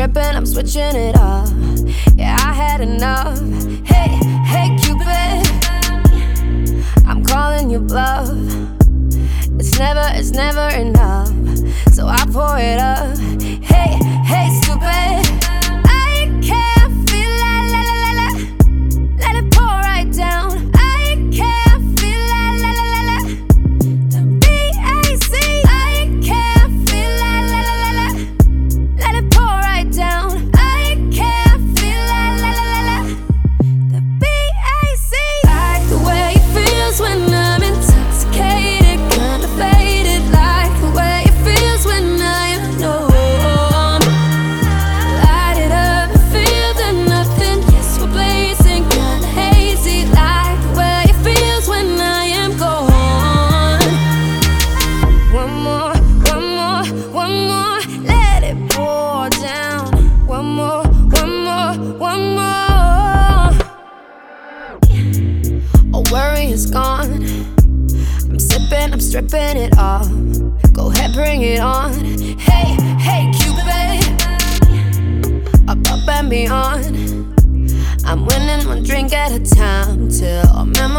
tripping, I'm switching it up. Yeah, I had enough. Hey, hey, Cupid, I'm calling you bluff. It's never enough. So I pour it up. Hey, hey, stupid, I can't feel it, let it pour right down. I can't feel it, the BAC. I can't feel it, let it pour right down. I can't feel it, the BAC. Like the way it feels when I'm intoxicated, kinda faded. Like the way it feels when I am numb. Light it up and feel the nothing. Yes, we're blazing, kinda hazy. Like the way it feels when I am gone. One more, one more, one more. Let it pour down. One more, one more, one more. All worry is gone. I'm sipping, I'm stripping it off. Go ahead, bring it on. Hey, hey, Cupid, up and beyond. I'm winning one drink at a time till our memories